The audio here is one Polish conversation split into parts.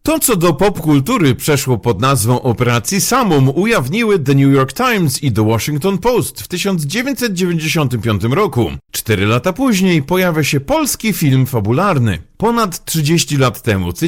To, co do popkultury przeszło pod nazwą Operacji Samum, ujawniły The New York Times i The Washington Post w 1995 roku. 4 lata później pojawia się polski film fabularny. Ponad 30 lat temu, w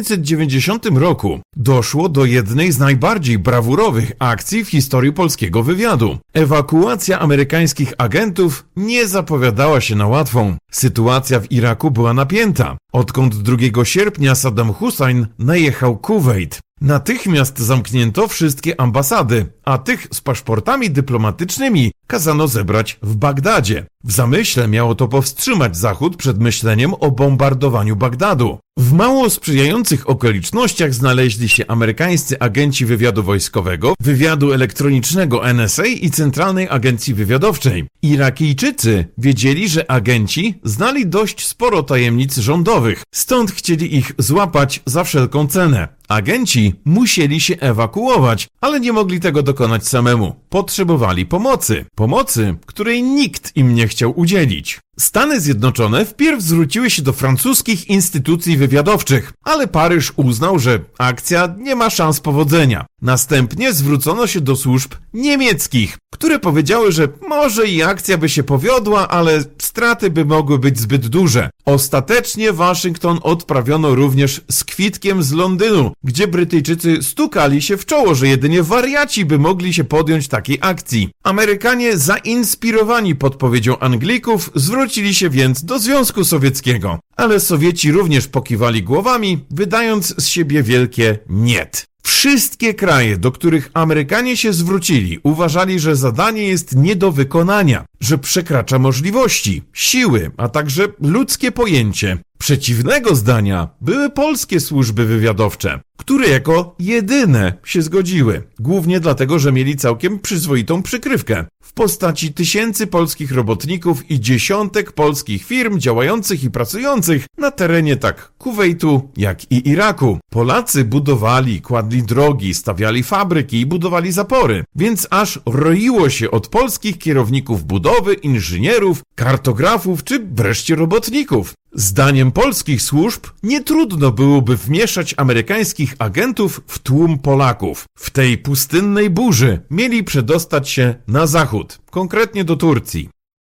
1990 roku, doszło do jednej z najbardziej brawurowych akcji w historii polskiego wywiadu. Ewakuacja amerykańskich agentów nie zapowiadała się na łatwą. Sytuacja w Iraku była napięta. Odkąd 2 sierpnia Saddam Hussein najechał Kuwejt. Natychmiast zamknięto wszystkie ambasady, a tych z paszportami dyplomatycznymi kazano zebrać w Bagdadzie. W zamyśle miało to powstrzymać Zachód przed myśleniem o bombardowaniu Bagdadu. W mało sprzyjających okolicznościach znaleźli się amerykańscy agenci wywiadu wojskowego, wywiadu elektronicznego NSA i Centralnej Agencji Wywiadowczej. Irakijczycy wiedzieli, że agenci znali dość sporo tajemnic rządowych, stąd chcieli ich złapać za wszelką cenę. Agenci musieli się ewakuować, ale nie mogli tego dokonać samemu. Potrzebowali pomocy. Pomocy, której nikt im nie chciał udzielić. Stany Zjednoczone wpierw zwróciły się do francuskich instytucji wywiadowczych, ale Paryż uznał, że akcja nie ma szans powodzenia. Następnie zwrócono się do służb niemieckich, które powiedziały, że może i akcja by się powiodła, ale straty by mogły być zbyt duże. Ostatecznie Waszyngton odprawiono również z kwitkiem z Londynu, gdzie Brytyjczycy stukali się w czoło, że jedynie wariaci by mogli się podjąć takiej akcji. Amerykanie, zainspirowani podpowiedzią Anglików, zwrócili się więc do Związku Sowieckiego. Ale Sowieci również pokiwali głowami, wydając z siebie wielkie niet. Wszystkie kraje, do których Amerykanie się zwrócili, uważali, że zadanie jest nie do wykonania, że przekracza możliwości, siły, a także ludzkie pojęcie. Przeciwnego zdania były polskie służby wywiadowcze, które jako jedyne się zgodziły, głównie dlatego, że mieli całkiem przyzwoitą przykrywkę w postaci tysięcy polskich robotników i dziesiątek polskich firm działających i pracujących na terenie tak Kuwejtu, jak i Iraku. Polacy budowali, kładli drogi, stawiali fabryki i budowali zapory, więc aż roiło się od polskich kierowników budowy, inżynierów, kartografów czy wreszcie robotników. Zdaniem polskich służb nie trudno byłoby wmieszać amerykańskich agentów w tłum Polaków. W tej pustynnej burzy mieli przedostać się na zachód, konkretnie do Turcji.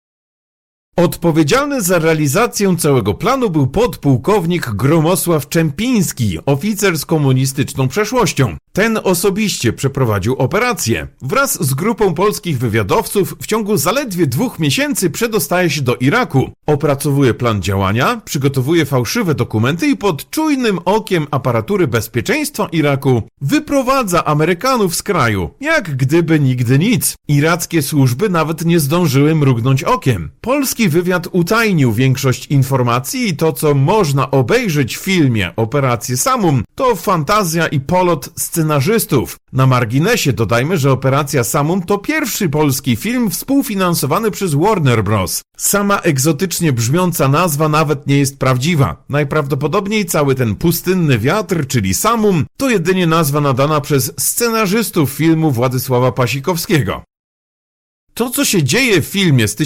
Odpowiedzialny za realizację całego planu był podpułkownik Gromosław Czempiński, oficer z komunistyczną przeszłością. Ten osobiście przeprowadził operację. Wraz z grupą polskich wywiadowców w ciągu zaledwie 2 miesięcy przedostaje się do Iraku. Opracowuje plan działania, przygotowuje fałszywe dokumenty i pod czujnym okiem aparatury bezpieczeństwa Iraku wyprowadza Amerykanów z kraju, jak gdyby nigdy nic. Irackie służby nawet nie zdążyły mrugnąć okiem. Polski wywiad utajnił większość informacji i to, co można obejrzeć w filmie Operację Samum, to fantazja i polot scenarzystów. Na marginesie dodajmy, że Operacja Samum to pierwszy polski film współfinansowany przez Warner Bros. Sama egzotycznie brzmiąca nazwa nawet nie jest prawdziwa. Najprawdopodobniej cały ten pustynny wiatr, czyli Samum, to jedynie nazwa nadana przez scenarzystów filmu Władysława Pasikowskiego. To, co się dzieje w filmie z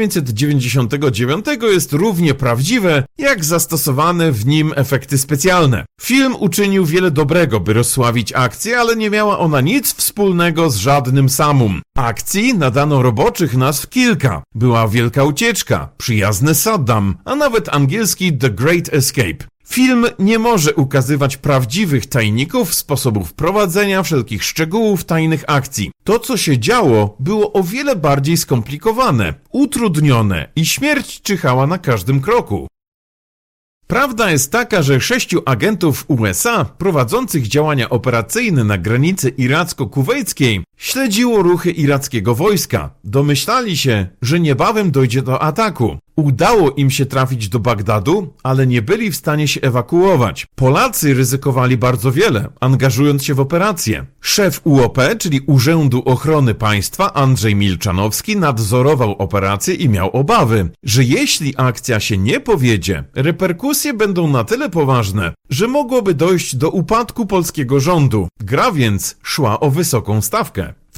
1999 jest równie prawdziwe, jak zastosowane w nim efekty specjalne. Film uczynił wiele dobrego, by rozsławić akcję, ale nie miała ona nic wspólnego z żadnym Samum. Akcji nadano roboczych nazw kilka. Była Wielka Ucieczka, Przyjazny Saddam, a nawet angielski The Great Escape. Film nie może ukazywać prawdziwych tajników, sposobów prowadzenia, wszelkich szczegółów tajnych akcji. To, co się działo, było o wiele bardziej skomplikowane, utrudnione i śmierć czyhała na każdym kroku. Prawda jest taka, że 6 agentów USA prowadzących działania operacyjne na granicy iracko-kuwejskiej śledziło ruchy irackiego wojska. Domyślali się, że niebawem dojdzie do ataku. Udało im się trafić do Bagdadu, ale nie byli w stanie się ewakuować. Polacy ryzykowali bardzo wiele, angażując się w operację. Szef UOP, czyli Urzędu Ochrony Państwa, Andrzej Milczanowski, nadzorował operację i miał obawy, że jeśli akcja się nie powiedzie, reperkusje będą na tyle poważne, że mogłoby dojść do upadku polskiego rządu. Gra więc szła o wysoką stawkę. W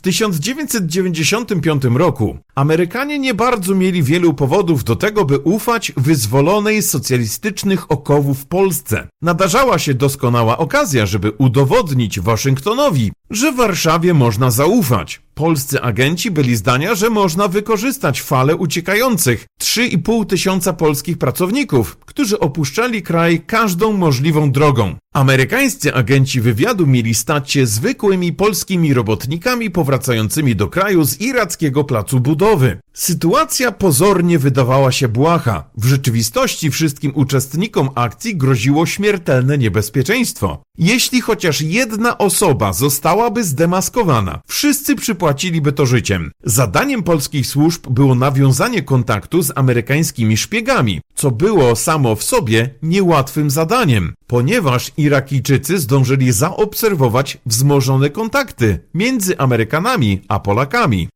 1995 roku Amerykanie nie bardzo mieli wielu powodów do tego, by ufać wyzwolonej z socjalistycznych okowów Polsce. Nadarzała się doskonała okazja, żeby udowodnić Waszyngtonowi, że Warszawie można zaufać. Polscy agenci byli zdania, że można wykorzystać falę uciekających 3,5 tysiąca polskich pracowników, którzy opuszczali kraj każdą możliwą drogą. Amerykańscy agenci wywiadu mieli stać się zwykłymi polskimi robotnikami powracającymi do kraju z irackiego placu budowy. Sytuacja pozornie wydawała się błaha. W rzeczywistości wszystkim uczestnikom akcji groziło śmiertelne niebezpieczeństwo. Jeśli chociaż jedna osoba zostałaby zdemaskowana, wszyscy przypłaciliby to życiem. Zadaniem polskich służb było nawiązanie kontaktu z amerykańskimi szpiegami, co było samo w sobie niełatwym zadaniem, ponieważ Irakijczycy zdążyli zaobserwować wzmożone kontakty między Amerykanami a Polakami.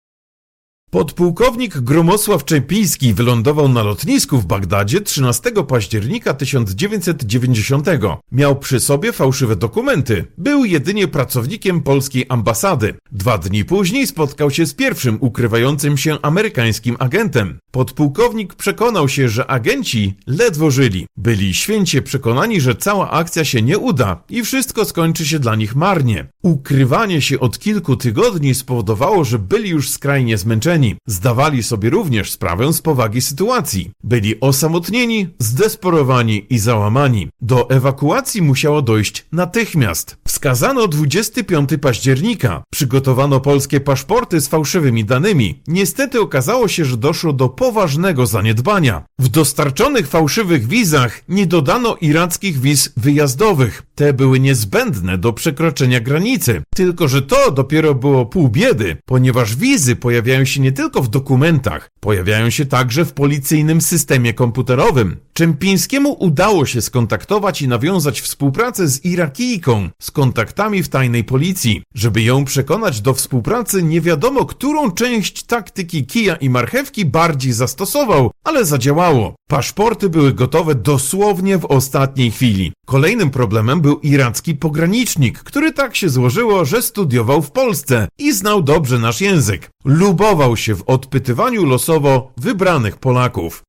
Podpułkownik Gromosław Czempiński wylądował na lotnisku w Bagdadzie 13 października 1990. Miał przy sobie fałszywe dokumenty. Był jedynie pracownikiem polskiej ambasady. 2 dni później spotkał się z pierwszym ukrywającym się amerykańskim agentem. Podpułkownik przekonał się, że agenci ledwo żyli. Byli święcie przekonani, że cała akcja się nie uda i wszystko skończy się dla nich marnie. Ukrywanie się od kilku tygodni spowodowało, że byli już skrajnie zmęczeni. Zdawali sobie również sprawę z powagi sytuacji. Byli osamotnieni, zdesperowani i załamani. Do ewakuacji musiało dojść natychmiast. Wskazano 25 października. Przygotowano polskie paszporty z fałszywymi danymi. Niestety okazało się, że doszło do poważnego zaniedbania. W dostarczonych fałszywych wizach nie dodano irackich wiz wyjazdowych. Te były niezbędne do przekroczenia granicy. Tylko że to dopiero było pół biedy, ponieważ wizy pojawiają się nie tylko w dokumentach, pojawiają się także w policyjnym systemie komputerowym. Czempińskiemu udało się skontaktować i nawiązać współpracę z Irakijką, z kontaktami w tajnej policji. Żeby ją przekonać do współpracy, nie wiadomo, którą część taktyki kija i marchewki bardziej zastosował, ale zadziałało. Paszporty były gotowe dosłownie w ostatniej chwili. Kolejnym problemem był iracki pogranicznik, który tak się złożyło, że studiował w Polsce i znał dobrze nasz język. Lubował się w odpytywaniu losowo wybranych Polaków.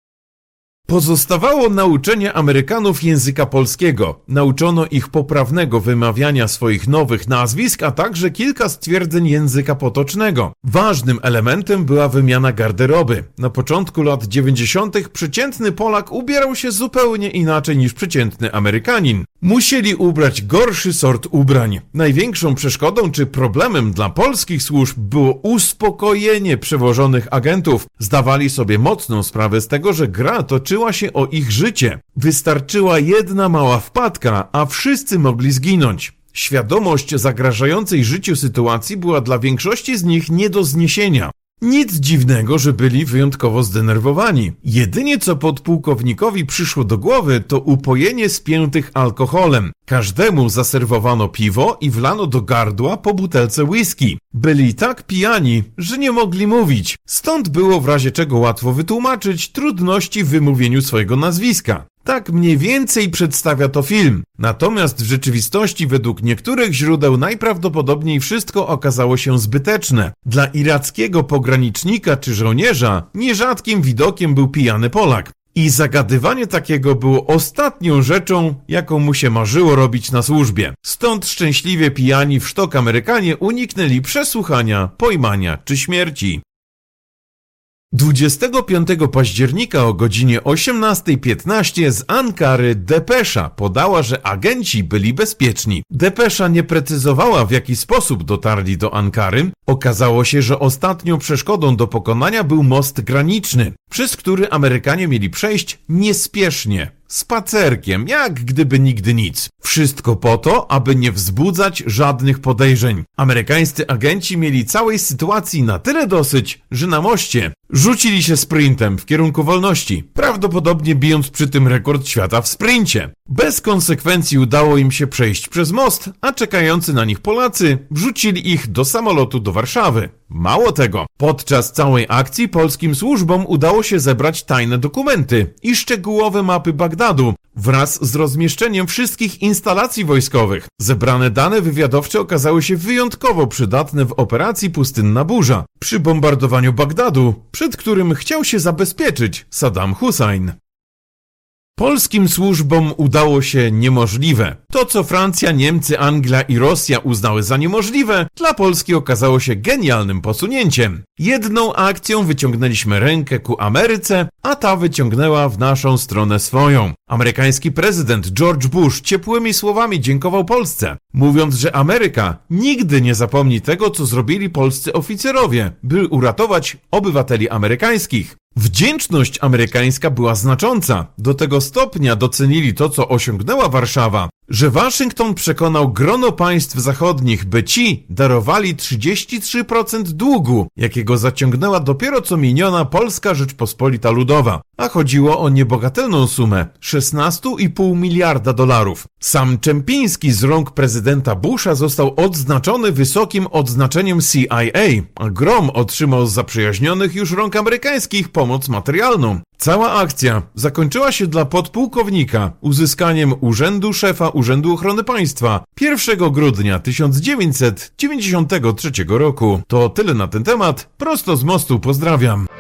Pozostawało nauczenie Amerykanów języka polskiego. Nauczono ich poprawnego wymawiania swoich nowych nazwisk, a także kilka stwierdzeń języka potocznego. Ważnym elementem była wymiana garderoby. Na początku lat 90. przeciętny Polak ubierał się zupełnie inaczej niż przeciętny Amerykanin. Musieli ubrać gorszy sort ubrań. Największą przeszkodą czy problemem dla polskich służb było uspokojenie przewożonych agentów. Zdawali sobie mocną sprawę z tego, że gra toczyła się o ich życie. Wystarczyła jedna mała wpadka, a wszyscy mogli zginąć. Świadomość zagrażającej życiu sytuacji była dla większości z nich nie do zniesienia. Nic dziwnego, że byli wyjątkowo zdenerwowani. Jedynie co podpułkownikowi przyszło do głowy, to upojenie spiętych alkoholem. Każdemu zaserwowano piwo i wlano do gardła po butelce whisky. Byli tak pijani, że nie mogli mówić. Stąd było w razie czego łatwo wytłumaczyć trudności w wymówieniu swojego nazwiska. Tak mniej więcej przedstawia to film. Natomiast w rzeczywistości według niektórych źródeł najprawdopodobniej wszystko okazało się zbyteczne. Dla irackiego pogranicznika czy żołnierza nierzadkim widokiem był pijany Polak. I zagadywanie takiego było ostatnią rzeczą, jaką mu się marzyło robić na służbie. Stąd szczęśliwie pijani w sztok Amerykanie uniknęli przesłuchania, pojmania czy śmierci. 25 października o godzinie 18:15 z Ankary depesza podała, że agenci byli bezpieczni. Depesza nie precyzowała, w jaki sposób dotarli do Ankary. Okazało się, że ostatnią przeszkodą do pokonania był most graniczny, przez który Amerykanie mieli przejść niespiesznie, spacerkiem, jak gdyby nigdy nic. Wszystko po to, aby nie wzbudzać żadnych podejrzeń. Amerykańscy agenci mieli całej sytuacji na tyle dosyć, że na moście rzucili się sprintem w kierunku wolności, prawdopodobnie bijąc przy tym rekord świata w sprincie. Bez konsekwencji udało im się przejść przez most, a czekający na nich Polacy wrzucili ich do samolotu do Warszawy. Mało tego, podczas całej akcji polskim służbom udało się zebrać tajne dokumenty i szczegółowe mapy Bagdadu wraz z rozmieszczeniem wszystkich instalacji wojskowych. Zebrane dane wywiadowcze okazały się wyjątkowo przydatne w operacji Pustynna Burza przy bombardowaniu Bagdadu, przed którym chciał się zabezpieczyć Saddam Hussein. Polskim służbom udało się niemożliwe. To, co Francja, Niemcy, Anglia i Rosja uznały za niemożliwe, dla Polski okazało się genialnym posunięciem. Jedną akcją wyciągnęliśmy rękę ku Ameryce, a ta wyciągnęła w naszą stronę swoją. Amerykański prezydent George Bush ciepłymi słowami dziękował Polsce, mówiąc, że Ameryka nigdy nie zapomni tego, co zrobili polscy oficerowie, by uratować obywateli amerykańskich. Wdzięczność amerykańska była znacząca. Do tego stopnia docenili to, co osiągnęła Warszawa, że Waszyngton przekonał grono państw zachodnich, by ci darowali 33% długu, jakiego zaciągnęła dopiero co miniona Polska Rzeczpospolita Ludowa. A chodziło o niebogatelną sumę 16,5 miliarda dolarów. Sam Czempiński z rąk prezydenta Busha został odznaczony wysokim odznaczeniem CIA, a Grom otrzymał z zaprzyjaźnionych już rąk amerykańskich pomoc materialną. Cała akcja zakończyła się dla podpułkownika uzyskaniem urzędu szefa Urzędu Ochrony Państwa 1 grudnia 1993 roku. To tyle na ten temat. Prosto z mostu pozdrawiam.